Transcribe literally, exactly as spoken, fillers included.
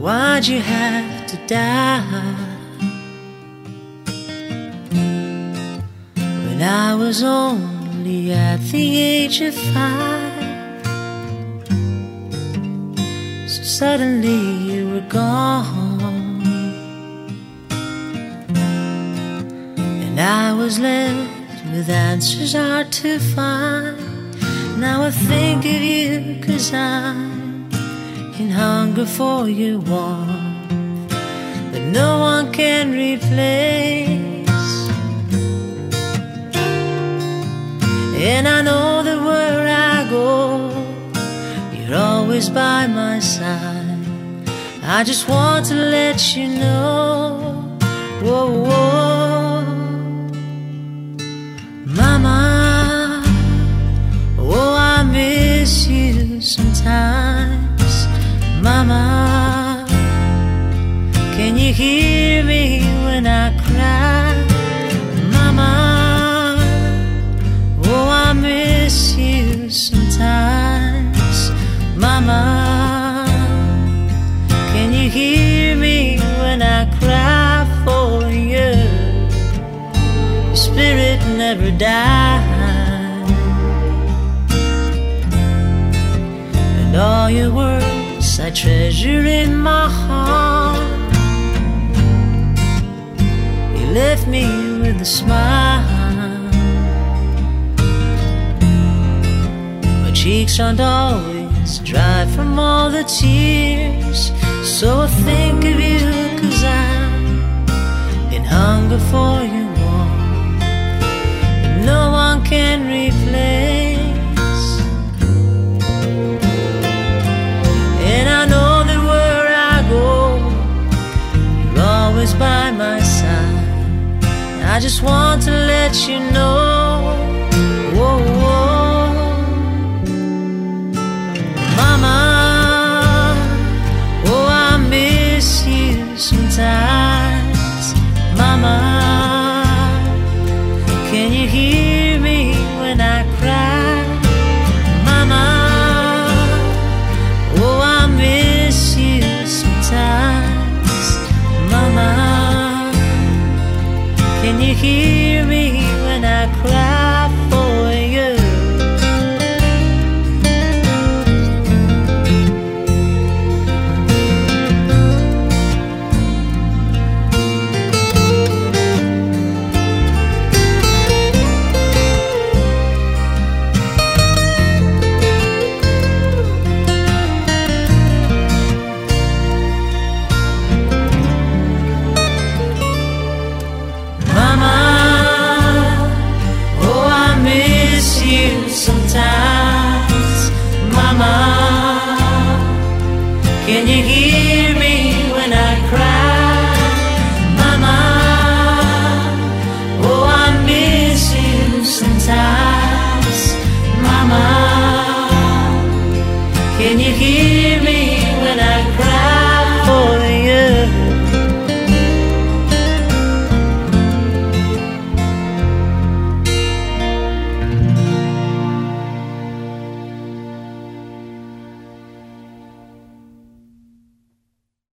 Why'd you have to die? When I was only at the age of five, so suddenly you were gone, and I was left with answers hard to find. Now I think of you 'cause I'm in hunger for your warmth that no one can replace. And I know that where I go, you're always by my side. I just want to let you know, whoa, whoa, Mama, oh, I miss you sometimes. Mama, can you hear me when I cry? Mama, oh, I miss you sometimes. Mama, can you hear me when I cry for you? Your spirit never died, and all your words I treasure in my heart. You left me with a smile. My cheeks aren't always dry from all the tears, so I think of you 'cause I'm in hunger for your warmth that no one can replace. By my side, I just want to let you know, whoa, whoa, Mama, oh, I miss you sometimes. Mama, can you hear me when I cry? Mama, oh, I miss you sometimes. Mama, can you hear me when I cry for you? Sometimes, Mama, can you hear me when I cry?